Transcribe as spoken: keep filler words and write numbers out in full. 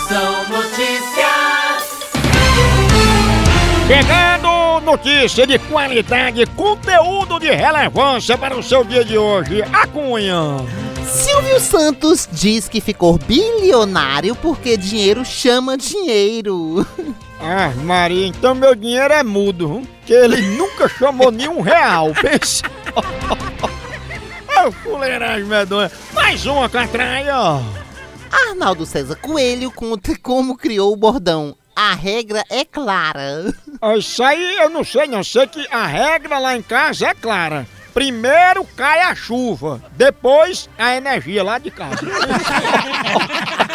Moção Notícias. Chegando notícia de qualidade, conteúdo de relevância para o seu dia de hoje. A Cunha. Silvio Santos diz que ficou bilionário porque dinheiro chama dinheiro. Ah, Maria, então meu dinheiro é mudo, viu? Que ele nunca chamou nenhum real, pensa. É o fuleiragem medonha. Mais uma catraia. Arnaldo César Coelho conta como criou o bordão. A regra é clara. Isso aí eu não sei não, sei que a regra lá em casa é clara. Primeiro cai a chuva, depois a energia lá de casa.